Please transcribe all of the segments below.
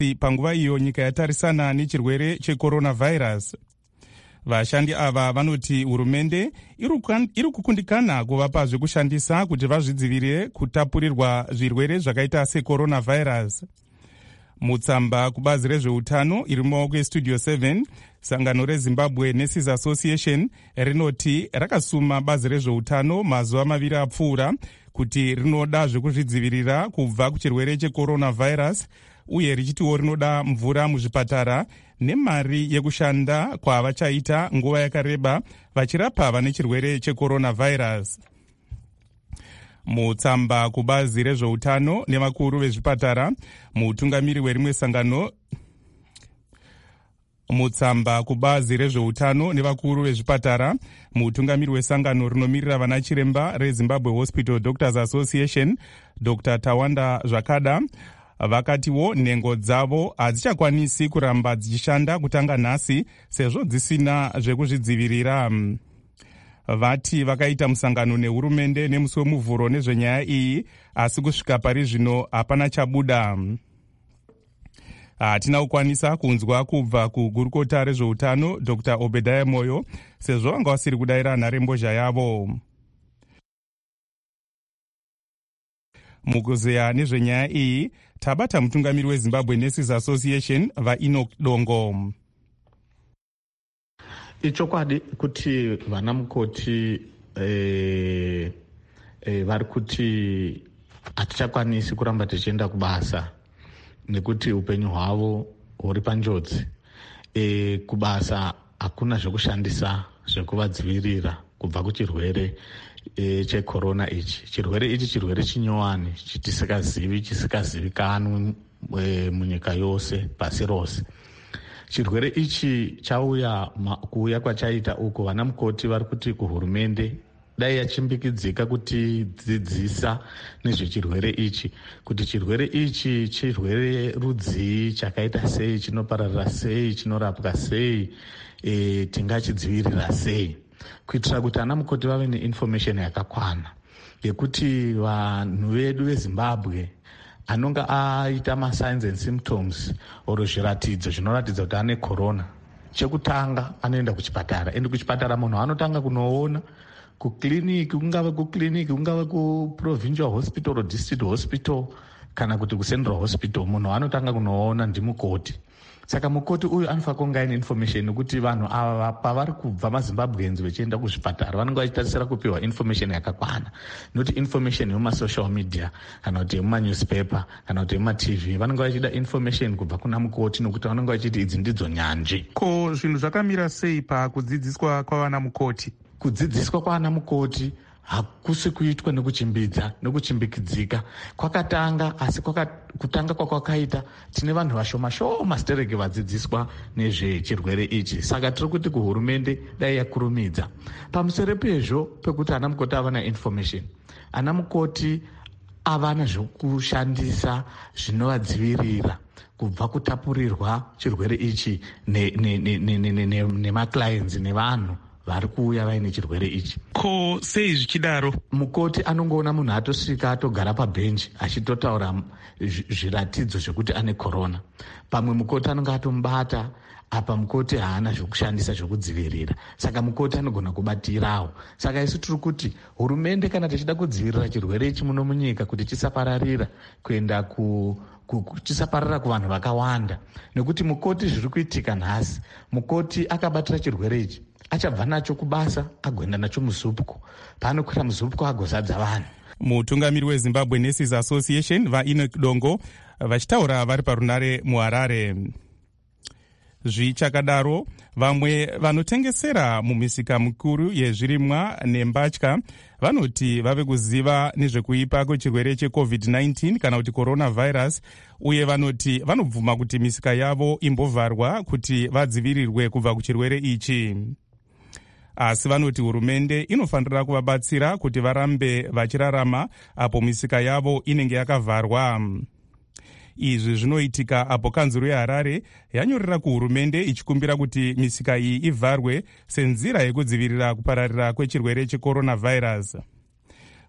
panguva iyo nyika yatarisana nechirwere checoronavirus. Vashandi ava vanoti hurumende iri kukundikana kuvapa zvekushandisa kuti vazvidzivirire kutapurirwa zvirwere zvakaita secoronavirus. Mutsamba kubazi rezveutano iri mumaoko estudio 7, sangano reZimbabwe Nurses Association rinoti rakasuma bazi rezveutano mazuva maviri apfuura kuti rinoda zvekuzvidzivirira kubva kuchirwere checoronavirus, uye richitiwo rinoda mvura muzvipatara nemari yekushanda kwavachaita nguva yakareba vachirapa vane chirwere checoronavirus. Mutsamba kubazi rezveutano nevakuru vezvipatara, mutungamiri werimwe sangano mutsamba kubazi rezveutano nevakuru vezvipatara, mutungamiri wesangano rinomirira vana chiremba reZimbabwe Hospital Doctors Association, Dr. Tawanda Zvakada, vakatiwo nhengo dzavo hadzichakwanisi kuramba dzichishanda kutanga nhasi sezvo dzisina zvekuzvidzivirira. Vati vakaita musangano nehurumende nemusi wemuvhuro nezvenyaya iyi, asi kusvika pari zvino hapana chabuda. Hatina kukwanisa kunzwa kubva kugurukota rezveutano Dr. Obadiah Moyo sezvo vanga vasiri kudayira nharembozha yavo. Mukuzeya nezvenyaya iyi tabata mutungamiri weZimbabwe Nurses Association vaEnoch Dongo. Ichokwadi kuti vana mukoti vari kuti hatichakwanisi kuramba tichienda kubasa nekuti upenyu hwavo huri panjodzi. Kubasa hakuna zvekushandisa zvekuvadzivirira kubva kuchirwere checorona ichi. Chirwere ichi chirwere chinyowani chisikazivikanwi munyika yose pasi rose. Chirwere ichi kuuya kwachaita uko vana mukoti vari kuti kuhurumende dai yachimbikidzika kuti dzidzisa nezvechirwere ichi, kuti chirwere ichi chirwere rudzii, chakaita sei, chinopararira sei, chinorapwa sei, tingachidzivirira sei, kuitira kuti ana mukoti vave neinformation yakakwana yekuti vanhu vedu veZimbabwe anonga aita masigns and symptoms oro zviratidzo zvinoratidza kuti ane corona, chekutanga anoenda kuchipatara. Ende kuchipatara munhu anotanga kunoona kukliniki, kungave kukliniki, kungave kuprovincial hospital or district hospital kana kuti kucentral hospital, munhu anotanga kunoona ndimukoti. Saka mukoti uyu anofanira kunge aine information yekuti vanhu ava pavari kubva maZimbabweans vechienda kuzvipatara vanenge vachitarisira kupiwa information yakakwana, noti information yemumasocial media kana kuti yemumanewspaper kana kuti yemumatv. Vanenge vachida information kubva kuna mukoti nekuti vanenge vachiti idzi ndidzo nyanzvi. Ko zvinhu zvakamira sei pakudzidziswa kwavana mukoti? Kudzidziswa kwavana mukoti hakusi kuitwa nekuchimbidza nekuchimbikidzika. Kwakatanga, asi kutanga kwakaita tine vanhu vashoma stereke vadzidziswa nezvechirwere ichi. Saka tiri kuti kuhurumende dai yakurumidza pamusoro pezvo pekuti ana mukoti avana information, ana mukoti avana zvekushandisa zvinovadzivirira kubva kutapurirwa chirwere ichi nemaclients nevanhu vari kuuya vaine chirwere ichi. Ko sei zvichidaro? Mukoti anongoona munhu atosvika atogara pabhenji achitotaura zviratidzo zvekuti ane corona. Pamwe mukoti anonga atomubata, apa mukoti haana zvekushandisa zvekudzivirira, saka mukoti anogona kubatirawo. Saka isu tiri kuti hurumende kana tichida kudzivirira chirwere ichi muno munyika kuti chisapararira kuenda chisapararira kuvanhu vakawanda, nekuti mukoti zviri kuitika nhasi, mukoti akabatira chirwere ichi achabva nacho kubasa agoenda nacho muzupko, paanokwira muzupko agozadza vanhu. Mutungamiri weZimbabwe Nurses Association vaEnoch Dongo vachitaura vari parunare muHarare. Zvichakadaro, vamwe vanotengesera mumisika mikuru yezvirimwa nembatya vanoti vave kuziva nezvekuipa kwechirwere cheCovid-19 kana kuti coronavirus, uye vanoti vanobvuma kuti misika yavo imbovharwa kuti vadzivirirwe kubva kuchirwere ichi. Asi vanoti hurumende inofanira kuvabatsira kuti varambe vachirarama apo misika yavo inenge yakavharwa. Izvi zvinoitika apo kanzuro yeHarare yanyorera kuhurumende ichikumbira kuti misika iyi ivharwe senzira yekudzivirira kupararira kwechirwere checoronavirus.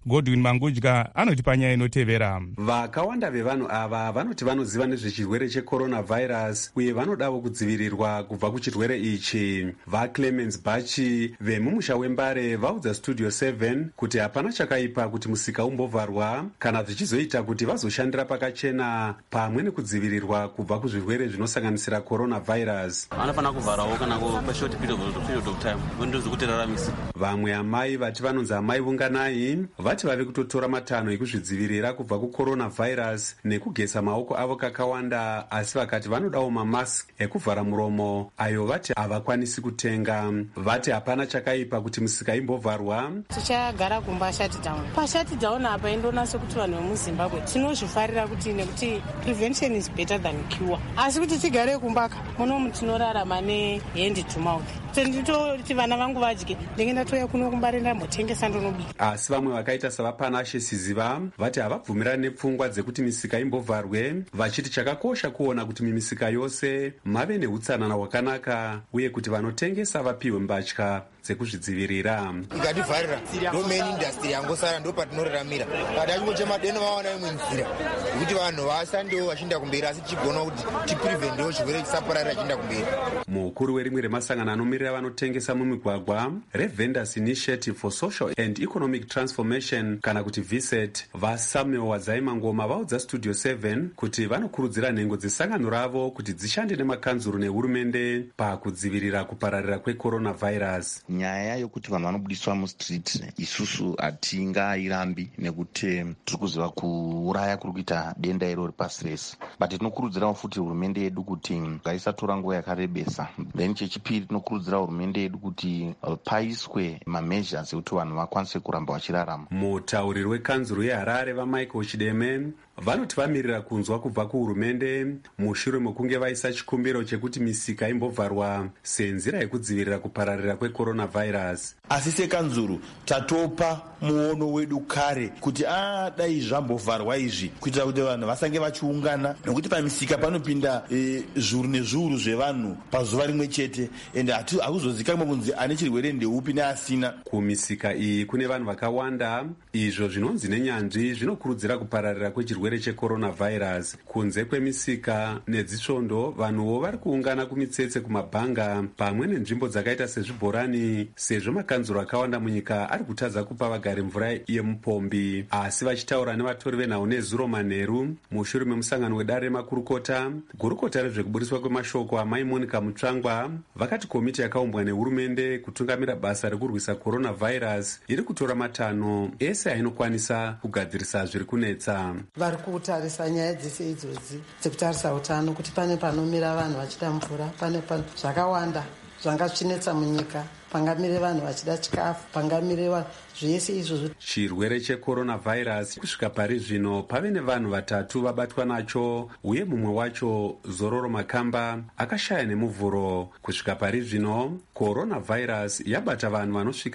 Godwin Mangudya anoti panyaya inotevera. Vakawanda vevanhu ava vanoti vanoziva nezvechirwere cheCoronavirus uye vanodawo kudzivirirwa kubva kuchirwere ichi. VaClemens Bachi vemumusha wembare vaudza Studio 7 kuti hapana chakaipa kuti musika umbovharwa kana zvichizoita kuti vazoshandira pakachena pamwe nekudzivirirwa kubva kuzvirwere zvinosanganisira coronavirus. Vanofana kuvharawo kana kweshort period of time ndozokuti raramisa. Vamwe amai vati vanonzi amai vunganai vati vave kutotora matanho ekuzvidzivirira kubva kucoronavirus nekugesa maoko avo kakawanda, asi vakati vanodawo mamask ekuvhara muromo ayo vati havakwanisi kutenga. Vati hapana chakaipa kuti musika imbovharwa. Tichagara kumba shutdown. Pashutdown apa indonase kuti vanhu vemuZimbabwe tinozvifarira kuti nekuti prevention is better than cure. Asi kuti tigare kumbaka munomu tinorarama nehendi to mouth. Tenditoti vana vangu vadye ndenge ndatoya kuno kumbare ndambotengesa ndonobika. Asi vamwe vakaita savapanashe Siziva vati havabvumirani nepfungwa dzekuti misika imbovharwe, vachiti chakakosha kuona kuti mimisika yose mave neutsanana hwakanaka uye kuti vanotengesa vapiwe mbatya dzekuzvidzivirira. Ikativharira ndo main industry yangosara ndo patinoriramira. Kada chingoche madeno vawana imwe nzira yekuti vanhu vasandewo vachinda kumberi asi tichigona kuti tipreventewo chirwere chisapararira chiinda kumberi. Mukuru werimwe remasangano anomirira vanotengesa mumigwagwa reVendors Initiative for Social and Economic Transformation kana kuti VSET, vaSamuel Wadzaimangoma vaudza Studio 7 kuti vanokurudzira nhengo dzesangano ravo kuti dzishande nemakanzuru nehurumende pakudzivirira kupararira kwecoronavirus. Nyaya yokuti vanhu vanobudiswa mustreet isusu hatingairambi nekuti tiri kuziva kuuraya kuri kuita denda irori pasi rese, but tinokurudzirawo futi hurumende yedu kuti ngaisatora nguva yakarebesa. Then chechipiri tinokurudzira hurumende yedu kuti paiswe mameasures ekuti vanhu vakwanise kuramba vachirarama. Mutauriri wekanzuru yeHarare vaMichael Chideme vanoti vamirira kunzwa kubva kuhurumende mushure mekunge vaisa chikumbiro chekuti misika imbovharwa senzira yekudzivirira kupararira kwecoronavirus. Asi sekanzuru tatopa muono wedu kare kuti dai zvambovharwa izvi kuitira kuti vanhu vasange vachiungana, nekuti pamisika panopinda zviuru nezviuru zvevanhu pazuva rimwe chete ende hakuzozikanwa kunzi ane chirwere ndeupi neasina. Kumisika iyi kune vanhu vakawanda, izvo zvinonzi nenyanzvi zvinokurudzira kupararira kwechirwere checoronavirus. Kunze kwemisika nedzisvondo, vanhuwo vari kuungana kumitsetse, kumabhanga pamwe nenzvimbo dzakaita sezvibhorani, sezvo makanzuro akawanda munyika ari kutadza kupa vagari mvura yemupombi. Asi vachitaura nevatori venhau nezuro manheru mushure memusangano wedare remakurukota, gurukota rezvekuburiswa kwemashoko amai Monica Mutsvangwa vakati komiti yakaumbwa nehurumende kutungamira basa rekurwisa coronavirus iri kutora matanho ese ainokwanisa kugadzirisa zviri kunetsa. Vari kutarisa nyaya dzese idzodzi dzekutarisa utano, kuti pane panomira vanhu vachida mvura, pane zvakawanda zvanga zvichinetsa munyika, pangamire vanhu vachida chikafu, pangamire vanhu zvese izvozvo. Chirwere checoronavirus kusvika pari zvino pave nevanhu vatatu vabatwa nacho, uye mumwe wacho Zororo Makamba akashaya nemuvhuro. Kusvika pari zvino coronavirus yabata vanhu vanosvika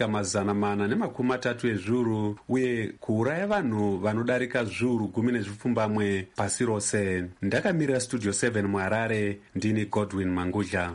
430 ezviuru uye kuuraya vanhu vanodarika zviuru 10 pasi rose. Ndakamirira Studio 7 muHarare, ndini Godwin Mangudya.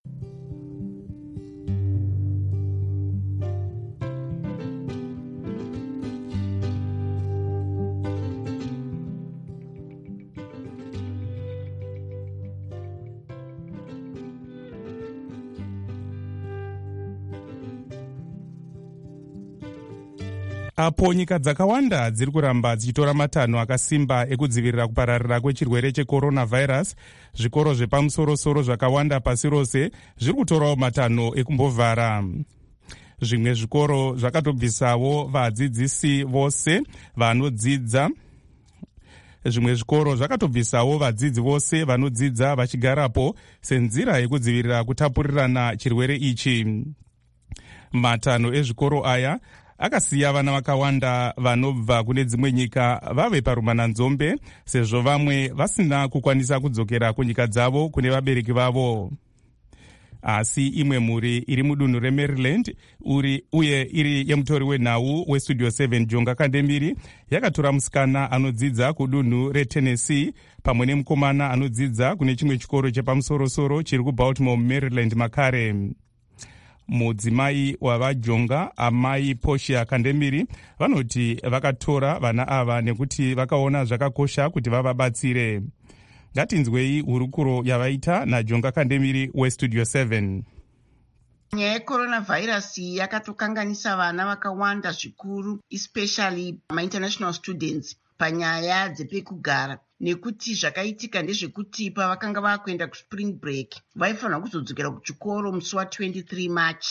Apo nyika dzakawanda dziri kuramba dzichitora matanho akasimba ekudzivirira kupararira kwechirwere checoronavirus, zvikoro zvepamusoro-soro zvakawanda pasi rose zviri kutorawo matanho ekumbovhara. Zvimwe zvikoro zvakatobvisawo vadzidzisi vose vanodzidza. Zvimwe zvikoro zvakatobvisawo vadzidzi vose vanodzidza vachigarapo senzira yekudzivirira kutapurirana chirwere ichi. Matanho ezvikoro aya akasiya vana vakawanda vanobva kune dzimwe nyika vave parumananzombe, sezvo vamwe vasina kukwanisa kudzokera kunyika dzavo kune vabereki vavo. Asi imwe mhuri iri mudunhu reMaryland uye iri yemutori wenhau weStudio 7 Jonga Kandemiri yakatora musikana anodzidza kudunhu reTennessee pamwe nemukomana anodzidza kune chimwe chikoro chepamusoro-soro chiri kuBaltimore, Maryland makare. mudzimai wavajonga amai Portia Kandemiri vanoti vakatora vana ava nekuti vakaona zvakakosha kuti vavabatsire. Ngatinzwei hurukuro yavaita naJonga Kandemiri weStudio 7. Nyaya yecoronavhairasi yakatokanganisa vana vakawanda zvikuru, especially ma-international students panyaya dzepekugara, nekuti zvakaitika ndezvekuti pavakanga vakuenda kuspring break vaifanira kuzodzokera kuchikoro musi wa23 March.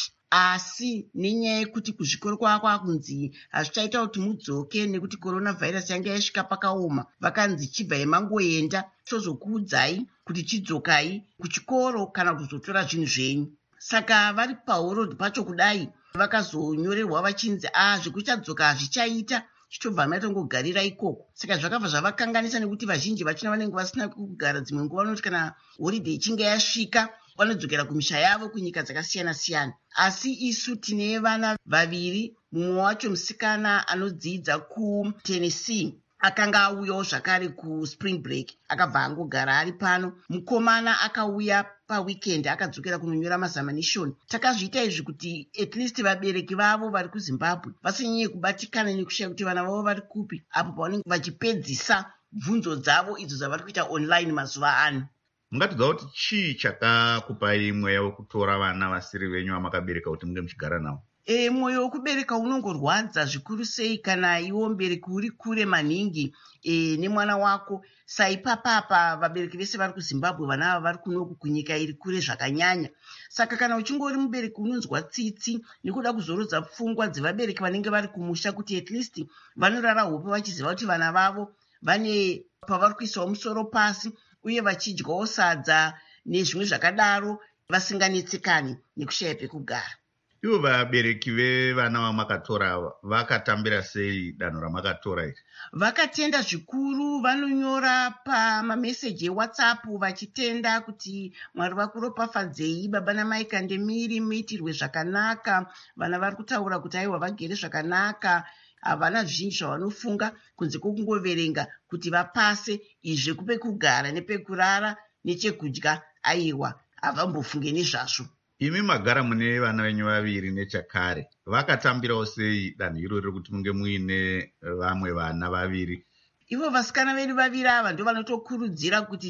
Asi nenyaya yekuti kuzvikoro kwakunzi hazvichaita kuti mudzoke nekuti coronavhairasi yanga yasvika pakaoma, vakanzi chibvai mangoenda tozokuudzai kuti chidzokai kuchikoro kana kuzotora zvinhu zvenyu. Saka vari pahorodhi pacho kudai vakazonyorerwa vachinzi zvekuchadzoka hazvichaita, chitobva matongogarira ikoko. Saka zvakabva zvavakanganisa nekuti vazhinji vachina vanenge vasina kugara. Dzimwe nguva vanoti kana holiday ichinge yasvika vanodzokera kumisha yavo kunyika dzakasiyana siyana. Asi isu tine vana vaviri, mumwe wacho musikana anodzidza kuTennessee akanga auyawo zvakare kuspring break akabva angogara ari pano. Mukomana akauya paweekend akadzokera kunonyora mazamanishoni. Takazviita izvi kuti at least vabereki vavo vari kuZimbabwe vasanyanye kubatikana nekushaya kuti vana vavo vari kupi apo pavanenge vachipedzisa bvunzo dzavo idzo dzavari kuita online mazuva ano. Mungatidza kuti chii chakakupai mweya wekutora vana vasiri venyu vamakabereka kuti munge muchigara navo? Mwoyo wekubereka unongorwadza zvikuru sei kana iwo mubereki uri kure maningi nemwana wako. Saipapapa vabereki vese vari kuZimbabwe, vana ava vari kunoku kunyika iri kure zvakanyanya. Saka kana uchingori mubereki unonzwa tsitsi nekuda kuzorodza pfungwa dzevabereki vanenge vari kumusha kuti at least vanorara hope vachiziva kuti vana vavo vane pavari kuisawo musoro pasi uye vachidyawo sadza nezvimwe zvakadaro vasinganetsekani nekushaya pekugara. Ivo vabereki vevana vamakatora vakatambira sei danho ramakatora iri? Vakatenda zvikuru, vanonyora pamameseji eWhatsApp vachitenda kuti Mwari vakuropafadzei, baba namai Kandemiri muitirwe zvakanaka, vana vari kutaura kuti aiwa vagere zvakanaka, havana zvizhinji zvavanofunga kunze kwokungoverenga kuti vapase izve kupekugara nepekurara nechekudya, aiwa havambofunge nezvazvo. Imi magara mune vana venyu vaviri nechakare, vakatambirawo sei danho irori kuti munge muine vamwe vana vaviri? Ivo vasikana vedu vaviri ava ndo vanotokurudzira kuti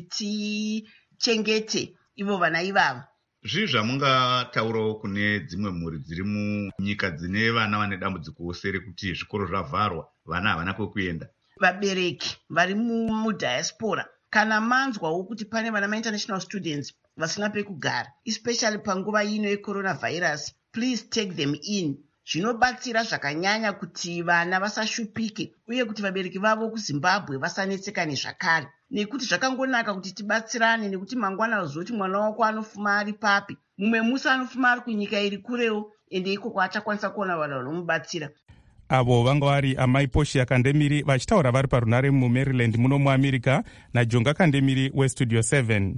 tichengete ivo vana ivava. Zvii zvamungataurawo kune dzimwe mhuri dziri munyika dzine vana vane dambudziko usere kuti zvikoro zvavharwa, vana havana kwekuenda? Vabereki vari mudiaspora kana manzwawo kuti pane vana ma-international students vasina pekugara, especially panguva ino yecoronavhairasi, please take them in. Zvinobatsira zvakanyanya kuti vana vasashupike uye kuti vabereki vavo kuZimbabwe vasanetseka nezvakare, nekuti zvakangonaka kuti tibatsirane, nekuti mangwana uzoti mwana wako anofuma ari papi, mumwe musi anofuma ari kunyika iri kurewo, ende ikoko achakwanisa kuona vanhu vanomubatsira. Avo vanga vari amai Portia Kandemiri vachitaura vari parunare muMaryland muno muAmerica naJonga Kandemiri weStudio 7.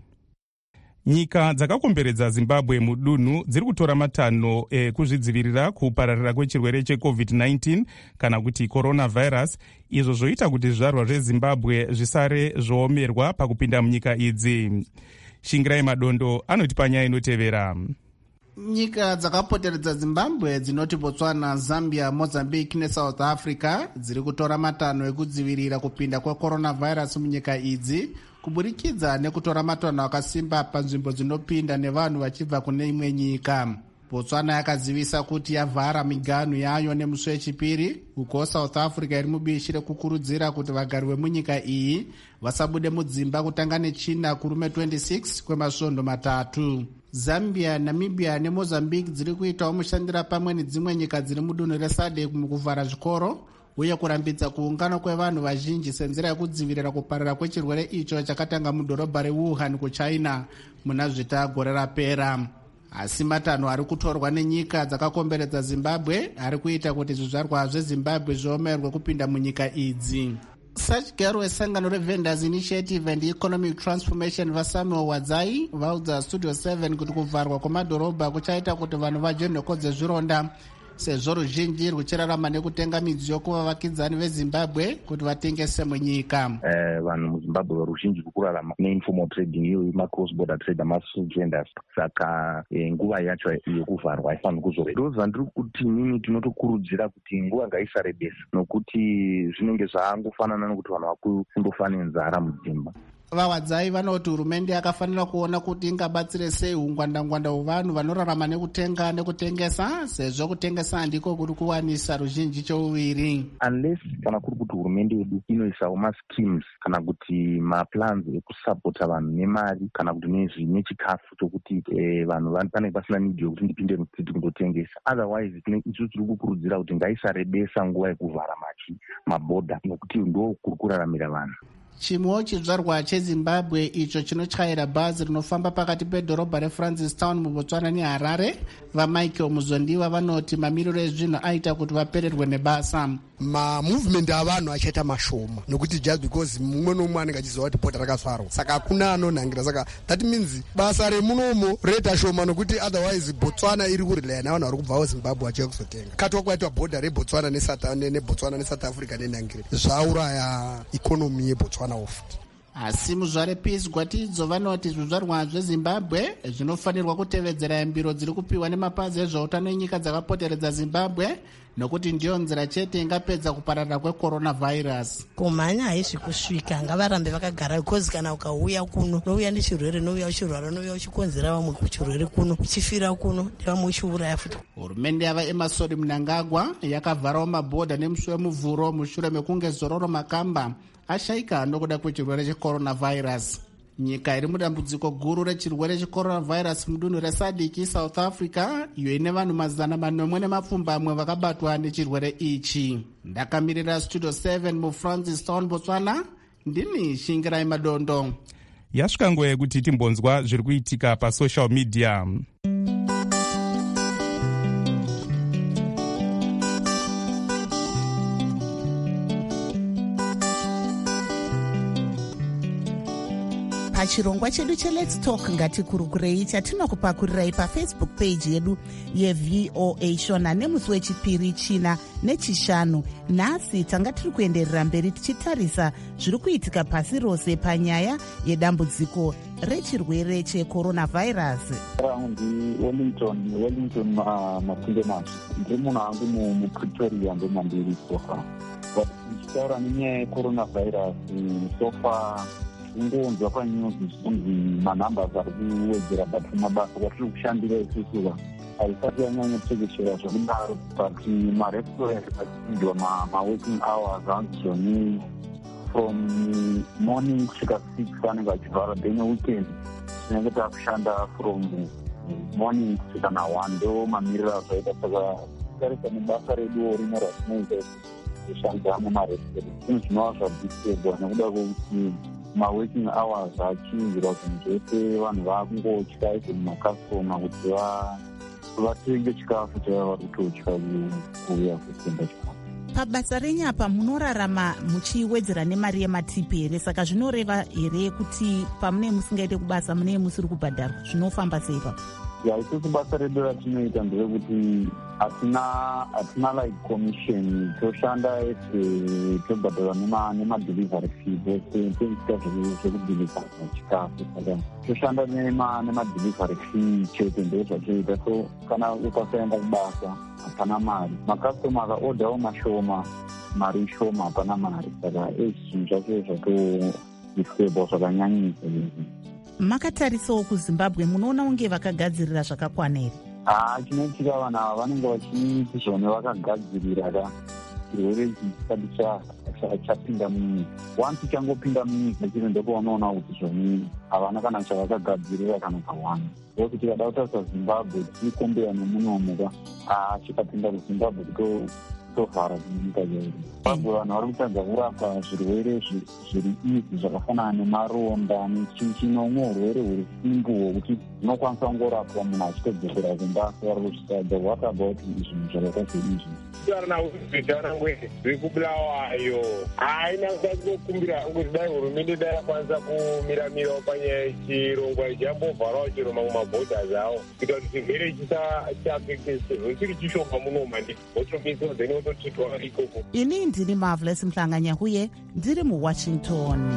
Nyika dzakakomberedza Zimbabwe mudunhu dziri kutora matanho ekuzvidzivirira kupararira kwechirwere cheCovid-19 kana kuti coronavirus, izvo zvoita kuti zvizvarwa zveZimbabwe zvisare zvoomerwa pakupinda munyika idzi. Shingirai Madondo anoti panyaya inotevera. Nyika dzakapoteredza Zimbabwe dzinoti Botswana, Zambia, Mozambique neSouth Africa dziri kutora matanho ekudzivirira kupinda kwecoronavirus munyika idzi kuburikidza nekutora matanho akasimba panzvimbo dzinopinda nevanhu vachibva kune imwe nyika. Botswana yakazivisa kuti yavhara miganhu yayo nemusi wechipiri, uko South Africa iri mubishi rekukurudzira kuti vagari vemunyika iyi vasabude mudzimba kutanga neChina kurume 26 kwemasvondo matatu. Zambia, Namibia neMozambique dziri kuitawo mushandira pamwe nedzimwe nyika dziri mudunhu reSADC mukuvhara zvikoro uye kurambidza kuungana kwevanhu vazhinji senzira yekudzivirira kuparira kwechirwere icho chakatanga mudhorobha reWuhan kuChina muna zvita gore rapera. Asi matanho ari kutorwa nenyika dzakakomberedza Zimbabwe ari kuita kuti zvizvarwa zveZimbabwe zviomerwe kupinda munyika idzi. Sachigaro wesangano reVendors Initiative and Economic Transformation vaSamuel Wadzai vaudza Studio 7 kuti kuvharwa kwemadhorobha kuchaita kuti vanhu vaje nhoko dzezvironda sezvo ruzhinji ruchirarama nekutenga midziyo kuvavakidzani vezimbabwe kuti vatengese munyika. Vanhu muzimbabwe ruzhinji kukurarama neinformal trading, iyo macross border trader, masocial traders. Saka nguva yacho yekuvharwa haifaniri kuzova. Ndozvandiri kuti nini tinotokurudzira kuti nguva ngaisarebesa, nokuti zvinenge zvaangofanana nokuti vanhu vakundofa nenzara mudzimba. Vawadzai vanoti hurumende yakafanira kuona kuti ingabatsire sei hungwanda-ngwanda hwevanhu vanorarama nekutenga nekutengesa, sezvo kutengesa ndiko kuri kuwanisa ruzhinji chouviri. Unless kana kuri kuti hurumende yedu inoisawo maschemes kana kuti maplans ekusapota vanhu nemari kana kuti nechikafu chokuti vanhu panenge pasina nidhi yokuti ndipinde mutsiti kundotengesa. Otherwise isu tiri kukurudzira kuti ngaisarebesa nguva yekuvhara mabhodha, nokuti ndo kuri kuraramira vanhu. Chimwewo chidzvarwa chezimbabwe icho chinotyaira bhazi rinofamba pakati pedhorobha reFrancistown muBotswana neHarare, vaMichael Muzondiwa vanoti mamiriro ezvinhu aita kuti vapererwe nebasa. Movement avanhu achaita mashoma nokuti just because mumwe nomwe anenge achiziva kuti bhodha rakavharwa, saka hakuna anonhangira. Saka that means basa remunomo reta shoma, nokuti otherwise Botswana iri kurilaya navanhu vari kubvawo Zimbabwe vachiuya kuzotenga. Katwa kwaitwa bhodha reBotswana neSouth Africa nenhangire zvauraya ikonomi yeBotswana. Asi muzvare Peace Gwatidzo vanoti zvizvarwa zveZimbabwe zvinofanirwa kutevedzera mbiro dziri kupiwa nemapazi ezveutano enyika dzakapoteredza Zimbabwe, nokuti ndiyo nzira chete ingapedza kupararira kwecoronavirus. Kumhanya haizvi kusvika, ngavarambe vakagara, because kana ukauya kuno nouya nechirwere, nouya uchirwara, nouya uchikonzera vamwe kuchirwere kuno, uchifira kuno nevamwe uchiuraya futi. Hurumende yava Emerson Mnangagwa yakavharawo mabhodha nemusi wemuvhuro mushure mekunge Zororo Makamba ashaika nokuda kwechirwere checoronavirus. Nyika iri mudambudziko guru rechirwere checoronavirus mudunhu reSADC South Africa, iyo ine vanhu 440 vakabatwa nechirwere ichi. Ndakamirira Studio 7 muFrancistown, Botswana, ndini Shingirai Madondo. Yasvika nguva yekuti timbonzwa zviri kuitika pasocial media. Pachirongwa chedu cheLet's Talk ngatikurukurei chatinokupakurirai paFacebook page yedu yeVOA Shona nemusi wechipiri, china nechishanu. Nhasi tanga tiri kuenderera mberi tichitarisa zviri kuitika pasi rose panyaya yedambudziko rechirwere checoronavirus. Wellington Makunde Mashi, ndiri munhu wangu muPretoria ndemandiri sofa. Tichitaura nenyaya yecoronavirus sofa ungonzwa panews zvichizonzi manambers ari kuwedzera, but mabasa kwatiri kushandira isusu haisati yanyanya kutekeshera zvakudaro. But marestaurant achinjwa maworking hours anzoni from morning kusvika 6 anenge achivhara, then weekend tinenge takushanda from morning kusvika na1 ndo mamiriro azvaita. Saka tarisa nebasa reduwo rimwe ratinoita kushandira mumarestaurant, zvinhu zvinova zvadisebwa nekuda kwokuti maworking hours achinjirwa zvinhu zvese, vanhu vakungotya izvo mumakastoma kuti vatenge chikafu chava vari kutotya kuuya kutenga chikafu. Pabasa renyapa munorarama muchiwedzera nemari yematipi here, saka zvinoreva here kuti pamune musingaite kubasa mune musiri kubhadharwa, zvinofamba sei papo? Isusu basa redu ratinoita ndevekuti hatina like commission, toshanda tobhadharwa nemadelivery fee ese toita zvekudhilivha chikafu. Saka toshanda nemadelivery fee chete ndezvatoita. So kana ukasaenda kubasa hapana mari, makastoma akaodhawo mashoma, mari shoma, hapana mari. Saka zvinhu zvacho zvatoisebwa zvakanyanyisa. Makatarisawo kuZimbabwe, munoona unge vakagadzirira zvakakwana here? Chinoitika vanhu ava vanenge vachiti zvone vakagadzirira chirwere chisati chapinda munyika. Once changopinda munyika chino ndopaunoona kuti zvone havana kana chavakagadzirira kana kawanda. Ndokuti tikada kutarisa Zimbabwe tichikombeya nemunomuka chikapinda kuZimbabwe kusovhara munyika yedu. Vamwe vanhu vari kutadza kurapa zvirwere zviri izi zvakafanana nemaronda nechinomwe urwere huri simbu hwokuti zvinokwanisa kungorapwa munhu achitodzokera kumba vari kuzvitadza. What about izvinhu zvakaita seizvi? Taura zvitaurangwe zviri kubulawayo haina kusatinokumbira hangu kuti dai hurumende dai yakwanisa kumiramirawo panyaya yechirongwa ichambovharawo chero mamwe mabhodhas awo kuita kuti chirwere chisaafekte chiri chishoma muno mandiki votomisiwa then vototitwa ikoko. Ini ndini Marvelous Mhlanganyahuye ndiri muWashington.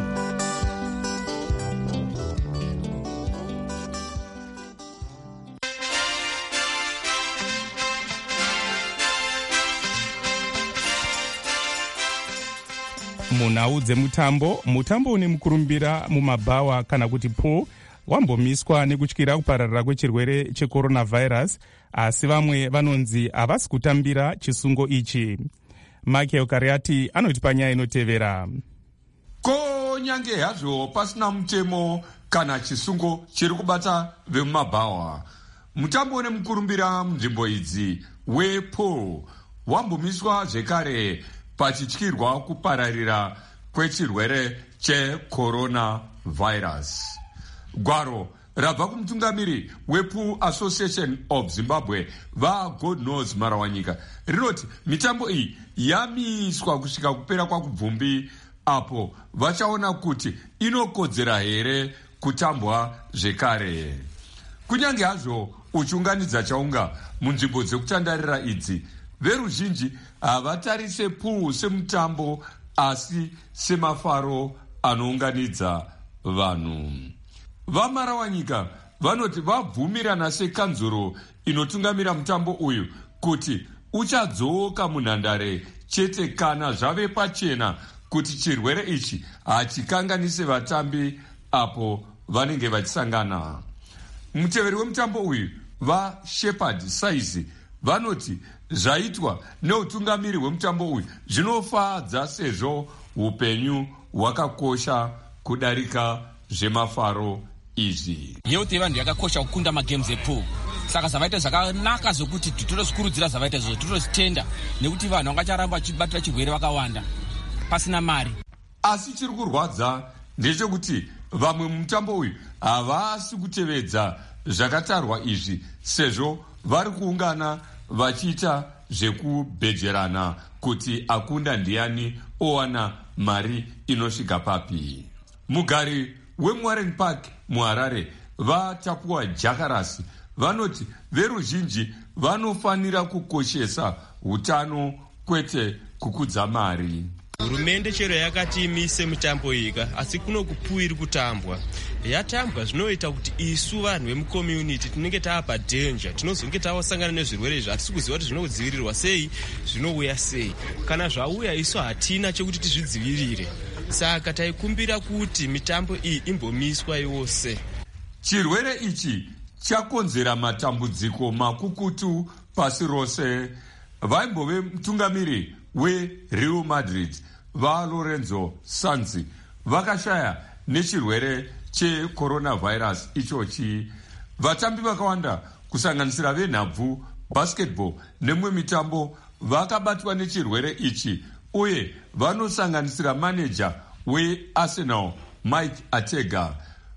Munhau dzemutambo, mutambo une mukurumbira mumabhawa kana kuti pool wambomiswa nekutyira kupararira kwechirwere checoronavirus, asi vamwe vanonzi havasi kutambira chisungo ichi. Michael Kariati anoti panyaya inotevera. Konyange hazvo pasina mutemo kana chisungo chiri kubata vemumabhawa, mutambo une mukurumbira munzvimbo idzi wepool wambomiswa zvekare pachityirwa kupararira kwechirwere checoronavirus. Gwaro rabva kumutungamiri wePool Association of Zimbabwe vaGod Knows Marawanyika rinoti mitambo iyi yamiswa kusvika kupera kwakubvumbi, apo vachaona kuti inokodzera here kutambwa zvekare. Kunyange hazvo uchiunganidza chaunga munzvimbo dzekutandarira idzi, veruzhinji havatarise pool semutambo asi semafaro anounganidza vanhu. VaMarawanyika vanoti vabvumirana sekanzuro inotungamira mutambo uyu kuti uchadzoka munhandare chete kana zvave pachena kuti chirwere ichi hachikanganise vatambi apo vanenge vachisangana. Muteveri wemutambo uyu vaShepherd Saizi vanoti zvaitwa neutungamiri hwemutambo uyu zvinofadza sezvo upenyu hwakakosha kudarika zvemafaro izvi. Health yevanhu yakakosha kukunda magames epool, saka zvavaita zvakanaka zvokuti totozvikurudzira zvavaita izvozvo, totozvitenda nekuti vanhu vangacharamba vachibatira chirwere vakawanda pasina mari. Asi chiri kurwadza ndechekuti vamwe mumutambo uyu havasi kutevedza zvakatarwa izvi, sezvo vari kuungana vachiita zvekubhejerana kuti akunda ndiani owana mari inosvika papi. Mugari weMwaren Park muHarare vaTapua Jakarasi vanoti veruzhinji vanofanira kukoshesa hutano kwete kukudza mari. Hurumende chero yakati imise mitambo ika, asi kuno kuPool iri kutambwa. Yatambwa zvinoita kuti isu vanhu vemucommunity tinenge taapa danger, tinozonge tawasangana nezvirwere izvi hatisi kuziva kuti zvinodzivirirwa sei, zvinouya sei. Kana zvauya isu hatina chekuti tizvidzivirire. Saka taikumbira kuti mitambo iyi imbomiswa yose. Chirwere ichi chakonzera matambudziko makukutu pasi rose. Vaimbove mutungamiri weReal Madrid vaLorenzo Sanzi vakashaya nechirwere checoronavirus ichochi. Vatambi vakawanda kusanganisira venhabvu, basketball nemwe mitambo vakabatwa nechirwere ichi, uye vanosanganisira maneja weArsenal Mike Atega,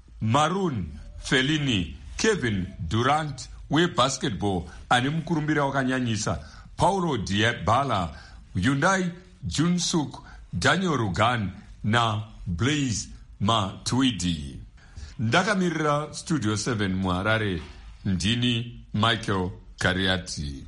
Maroon Fellaini, Kevin Durant webasketball ane mukurumbira wakanyanyisa, Paulo Dybala, Hyundai Junsuk, Daniel Rugan na Blaise Matuidi. Ndakamirira Studio 7 muHarare, ndini Michael Kariati.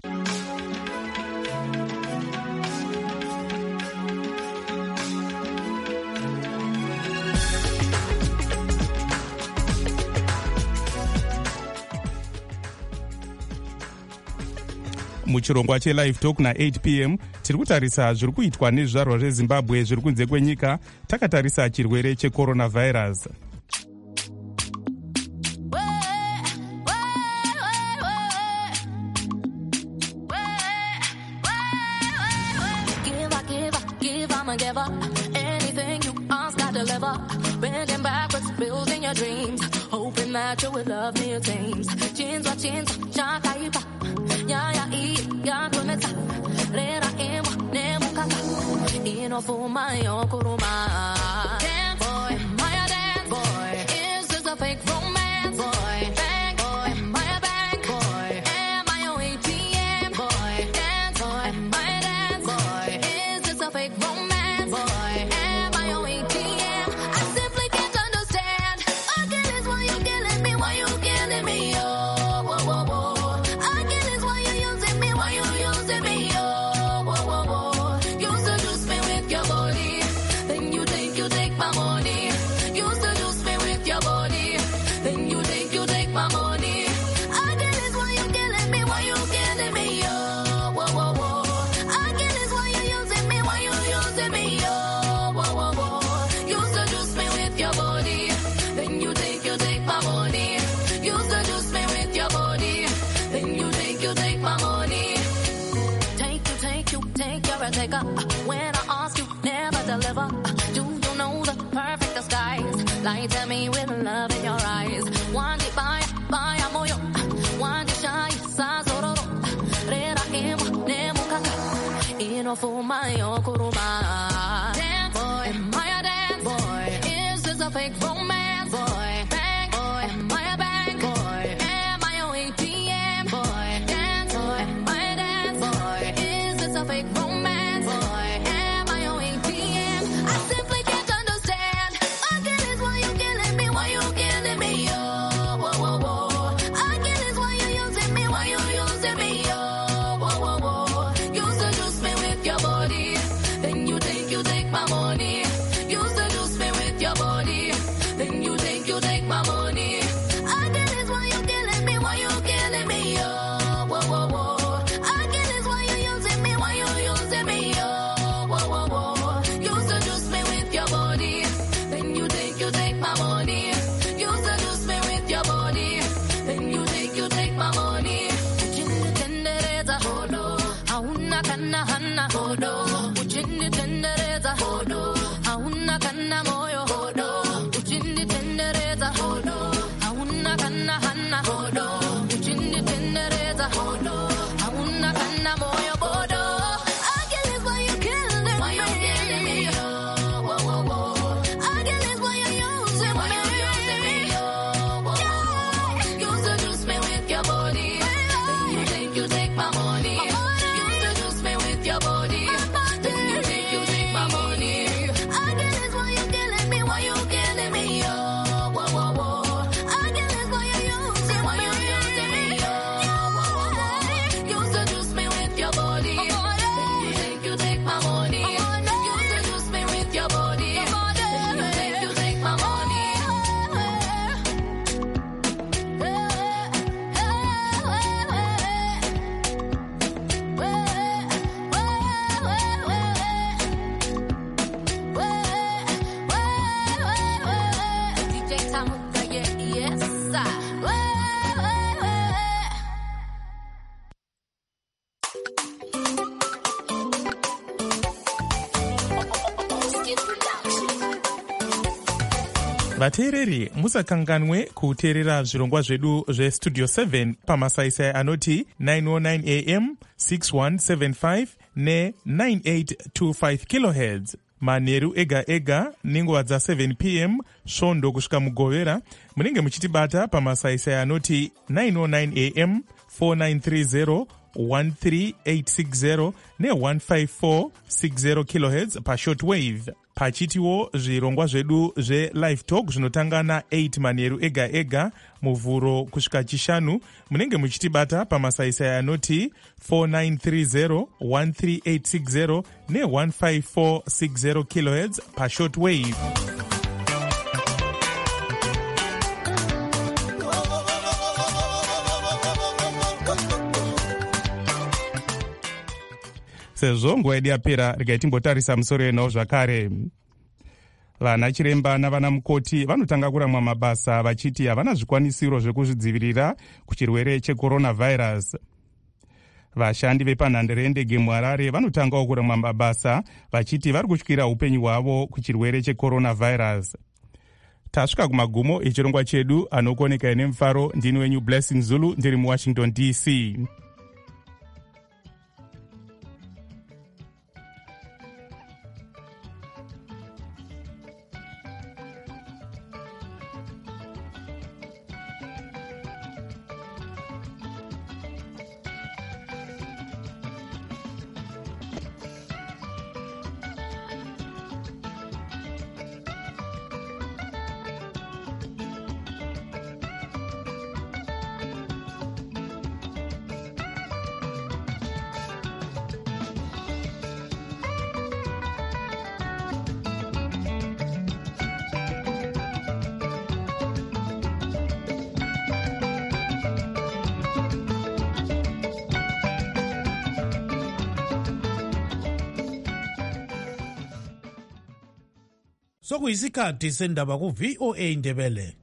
Muchirongwa cheLive Talk na8 p.m. tiri kutarisa zviri kuitwa nezvizvarwa zveZimbabwe zviri kunze kwenyika, takatarisa chirwere checoronavirus. Yeah, yeah, yeah, yeah, inofuma yokuruma. Dance boy, am I a dance boy? Is this a fake romance boy? Bank boy, am I a bank boy? Am I your ATM boy? Dance boy, am I a dance boy? Is this a fake romance boy? Am I your ATM? I simply can't understand. Again is why you're killing me, why you killing me, oh, whoa, whoa, whoa. Again is why you're using me, why you using me, oh, whoa, whoa, whoa. You seduce me with your body, then you take my money. You seduce me with your body, then you take my money. Again is why you're killing me, why you killing me, oh, whoa, whoa, whoa. Again is why you're using me, why you using me, oh, whoa, whoa, whoa. You seduce me with your body, then you take my money. You seduce me with your body, then you take my money. Take you're a taker. When I ask you, never deliver. Do you know the perfect disguise? Lie to me with love in your eyes. One day by a moyo. One day shy, sazororo. Rera emo, nemo kaka. Inofuma yokuruma. Dance boy, am I a dance boy? Is this a fake romance boy? Bank boy, am I a bank boy? Am I your ATM boy? Dance boy, am I a dance boy? Is this a fake romance boy? Am I your ATM? I simply can't understand. Again is why you killing me, why you killing me, oh, whoa, whoa, whoa. Again is why you using me, why you using me, oh, whoa, whoa, whoa. You seduce me with your body, then you take my money. You seduce me with your body, then you take my money. Again is why you killing me, why you killing me, oh, whoa, whoa, whoa. Again is why you using me, why you using me, oh, whoa, whoa, whoa. You seduce me with your body, then you take my money. You seduce me with your body, then you take my money. Uchini tendereza hodo, hauna kana hana hodo. Uchini tendereza hodo, hauna kana moyo hodo. Uchini tendereza hodo, hauna kana hana hodo. Uchini tendereza hodo, hauna kana moyo hodo. Again is why you killing me, why you killing me, oh, whoa, whoa, whoa. Again is why you using me, oh, whoa, whoa. You seduce me with your body, then you take my money. You seduce me with your body, then you take my money. Again is why you killing me, why you killing me, oh, whoa, whoa, whoa. Again is why you using me, oh, whoa, whoa. You seduce me with your body, then you take my money. You seduce me with your body, then you take my money. DJ Tamuka, yes, sir. vateereri musakanganwe kuteerera zvirongwa zvedu zvestudio 7 pamasaisai anoti 909 am 6175 ne9825 kilohertz manheru ega ega nenguva dza7 pm svondo kusvika mugovera. munenge muchitibata pamasaisai anoti 909 am 4930 13860 ne15460 kilohertz pashortwave. pachitiwo zvirongwa zvedu zvelive talk zvinotanga na8 manheru ega ega muvhuro kusvika chishanu. munenge muchitibata pamasaisai anoti 4930 13860 ne15460 kilohertz pashortwave. sezvo nguva yedu yapera regai timbotarisa musoro yenhau zvakare. vana chiremba navana mukoti vanotanga kuramwa mabasa vachiti havana zvikwanisiro zvekuzvidzivirira kuchirwere checoronavirus. vashandi vepanhandare yendege muharare vanotangawo kuramwa mabasa vachiti vari kutyira upenyu hwavo kuchirwere checoronavirus. tasvika kumagumo echirongwa chedu. anokoneka nemufaro ndini wenyu Blessing Zulu ndiri muWashington DC. sokuyisikhathi sendaba ku-VOA Ndebele.